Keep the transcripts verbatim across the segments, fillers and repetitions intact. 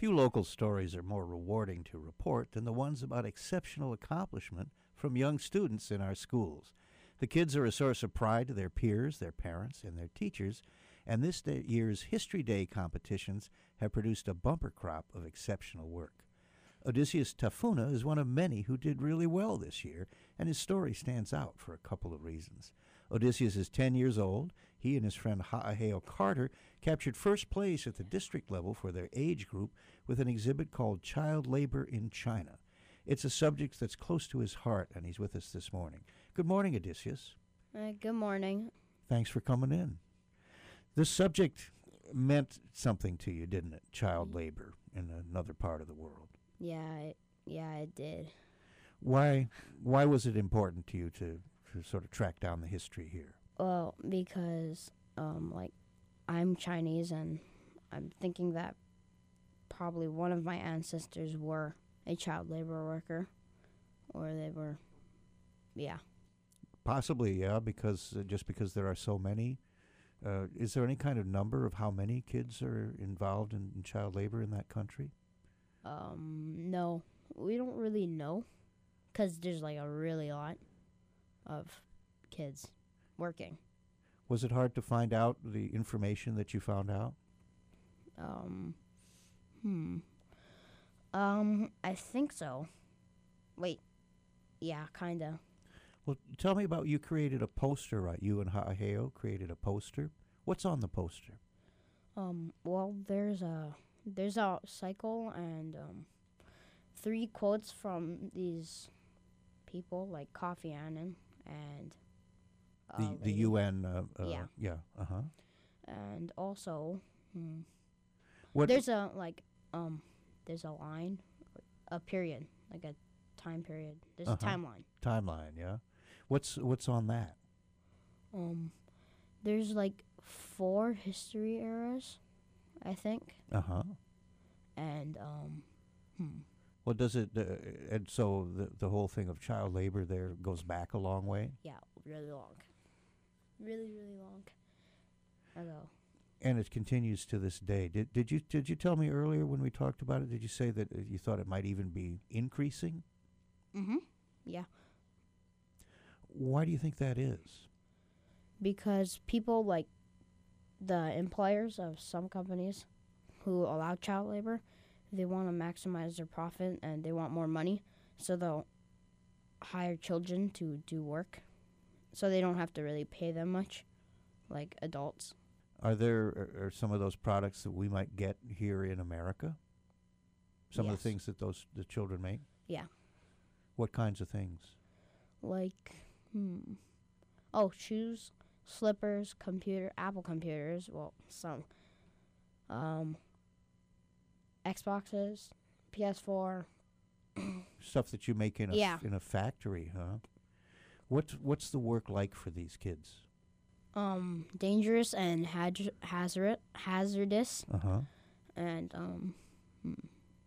Few local stories are more rewarding to report than the ones about exceptional accomplishment from young students in our schools. The kids are a source of pride to their peers, their parents, and their teachers, and this day, year's History Day competitions have produced a bumper crop of exceptional work. Odysseus Tafuna is one of many who did really well this year, and his story stands out for a couple of reasons. Odysseus is ten years old. He and his friend Ha'aheo Carter captured first place at the district level for their age group with an exhibit called Child Labor in China. It's a subject that's close to his heart, and he's with us this morning. Good morning, Odysseus. Uh, good morning. Thanks for coming in. This subject meant something to you, didn't it? Child labor in another part of the world. Yeah, it, yeah, it did. Why why was it important to you to, to sort of track down the history here? Well, because um, like I'm Chinese, and I'm thinking that probably one of my ancestors were a child labor worker, or they were, yeah. Possibly, yeah, because uh, just because there are so many. Uh, is there any kind of number of how many kids are involved in, in child labor in that country? Um, no, we don't really know, because there's like a really lot of kids working. Was it hard to find out the information that you found out? Um, hmm. Um, I think so. Wait, yeah, kinda. Well, tell me about you created a poster, right? You and Ha'aheo created a poster. What's on the poster? Um, well, there's a there's a cycle and um, three quotes from these people like Kofi Annan and uh, The the lady. U N. Uh, uh, Yeah. Yeah. Uh huh. And also, hmm, What? there's a like um, there's a line, a period, like a time period. There's Uh-huh. a timeline. Timeline. Yeah. What's what's on that? Um, there's like four history eras, I think, Uh huh. and um, hmm. Well, does it? Uh, and so the the whole thing of child labor there goes back a long way. Yeah, really long. Really, really long ago. And it continues to this day. Did did you did you tell me earlier when we talked about it? Did you say that uh, you thought it might even be increasing? Mm-hmm. Yeah. Why do you think that is? Because people like the employers of some companies who allow child labor, they want to maximize their profit and they want more money, so they'll hire children to do work, so they don't have to really pay them much, like adults. Are there are, are some of those products that we might get here in America? Some of Yes. the things that those the children make. Yeah. What kinds of things? Like, hmm. Oh, shoes, slippers, computer, Apple computers. Well, some. Um. Xboxes, P S four. Stuff that you make in a Yeah. f- in a factory, huh? What's what's the work like for these kids? Um, dangerous and haz- hazard hazardous, Uh huh. and um, hmm,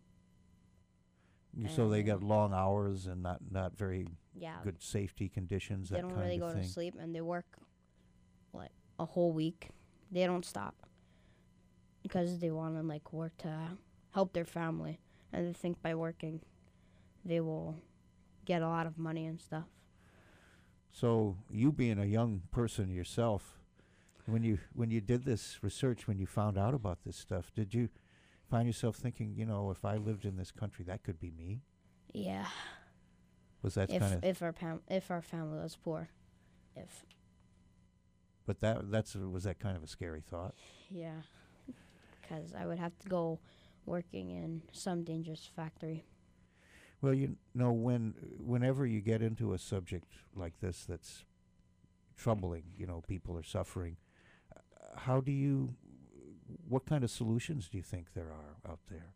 So they got Uh, long hours and not not very yeah, good safety conditions. they That don't kind really of go thing. to sleep, and they work like a whole week. They don't stop because they want to like work to help their family, and they think by working, they will get a lot of money and stuff. So you being a young person yourself, when you when you did this research, when you found out about this stuff, did you find yourself thinking, you know, if I lived in this country, that could be me? Yeah, Was that if kind of? if our pam- if our family was poor, if But that that's was that kind of a scary thought. yeah, because I would have to go working in some dangerous factory. Well, you know, when whenever you get into a subject like this that's troubling, you know, people are suffering. uh, How do you? What kind of solutions do you think there are out there?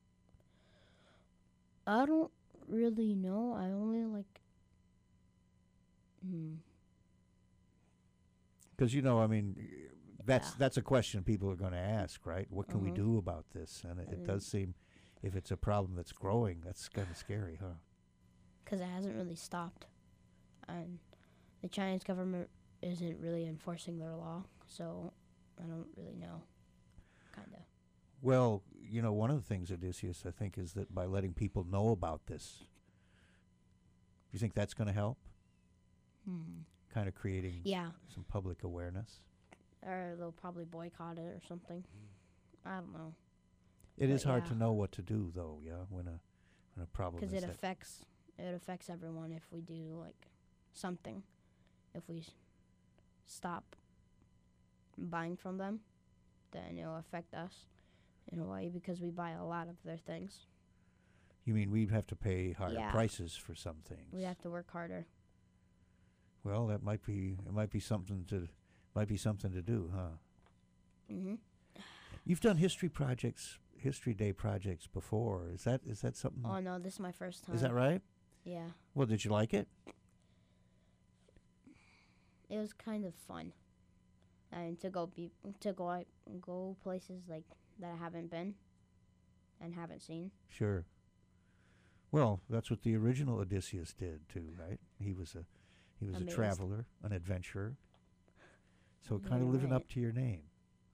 I don't really know. I only like. Hmm. Because you know, I mean, that's Yeah. that's a question people are going to ask, right? What can we Mhm. do about this? And it, it And- does seem, if it's a problem that's growing, that's kind of scary, huh? Because it hasn't really stopped. And the Chinese government isn't really enforcing their law, so I don't really know. Kind of. Well, you know, one of the things, Odysseus, I think, is that by letting people know about this, do you think that's going to help? Hmm. Kind of creating Yeah. some public awareness? Or they'll probably boycott it or something. I don't know. It is But hard yeah. to know what to do, though, yeah, when a, when a problem Because is it that. affects it affects everyone if we do like something. If we s- stop buying from them, then it'll affect us in a way because we buy a lot of their things. You mean we'd have to pay higher Yeah. prices for some things? We have to work harder. Well, that might be it. Might be something to might be something to do, huh? Mhm. You've done history projects, history day projects before. Is that is that something? Oh no, this is my first time. Is that right? Yeah. Well, did you like it? It was kind of fun. And to go be to go out, go places like that I haven't been and haven't seen. Sure. Well, that's what the original Odysseus did too, right? He was a he was Amazed. a traveler, an adventurer. So Yeah, kind of living right. up to your name.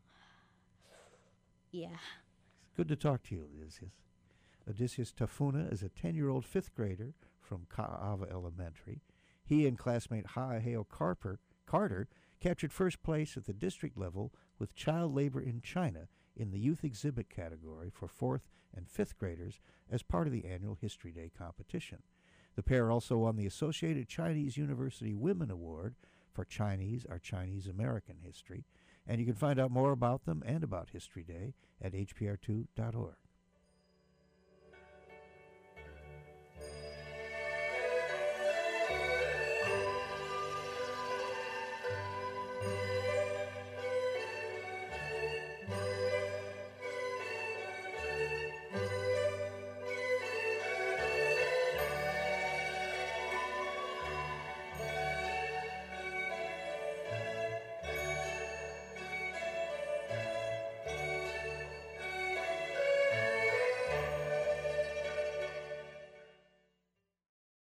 Yeah. Good to talk to you, Odysseus. Odysseus Tafuna is a ten-year-old fifth grader from Ka'ava Elementary. He and classmate Haaheo Carper, Carter captured first place at the district level with child labor in China in the youth exhibit category for fourth and fifth graders as part of the annual History Day competition. The pair also won the Associated Chinese University Women Award for Chinese or Chinese American history, and you can find out more about them and about History Day at H P R two dot org.